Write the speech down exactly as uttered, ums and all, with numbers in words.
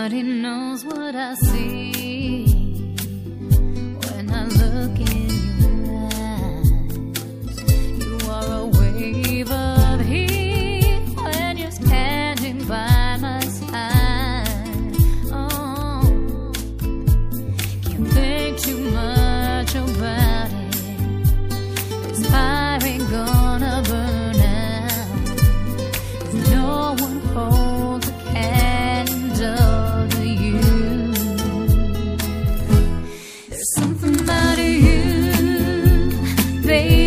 Nobody knows what I see when I look in your eyes. You are a wave of heat when you're standing by my side. Oh, can't think too much about it. This fire ain't gonna burn out. There's no one holds a candle to you. There's something about you, baby.